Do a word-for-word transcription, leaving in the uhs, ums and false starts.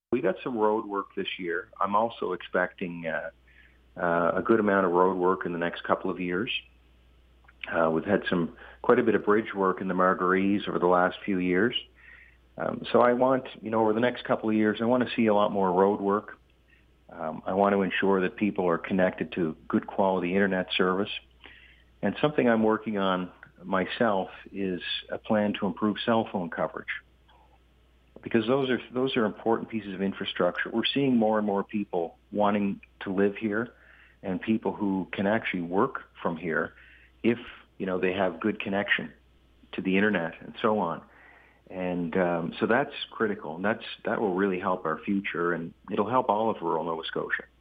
We got some road work this year. I'm also expecting uh, uh, a good amount of road work in the next couple of years. Uh, we've had some quite a bit of bridge work in the Margarese over the last few years. Um, so I want, you know, over the next couple of years, I want to see a lot more road work. Um, I want to ensure that people are connected to good quality internet service. And something I'm working on myself is a plan to improve cell phone coverage, because those are those are important pieces of infrastructure. We're seeing more and more people wanting to live here, and people who can actually work from here if, you know, they have good connection to the internet and so on. And um, so that's critical, and that's that will really help our future, and it'll help all of rural Nova Scotia.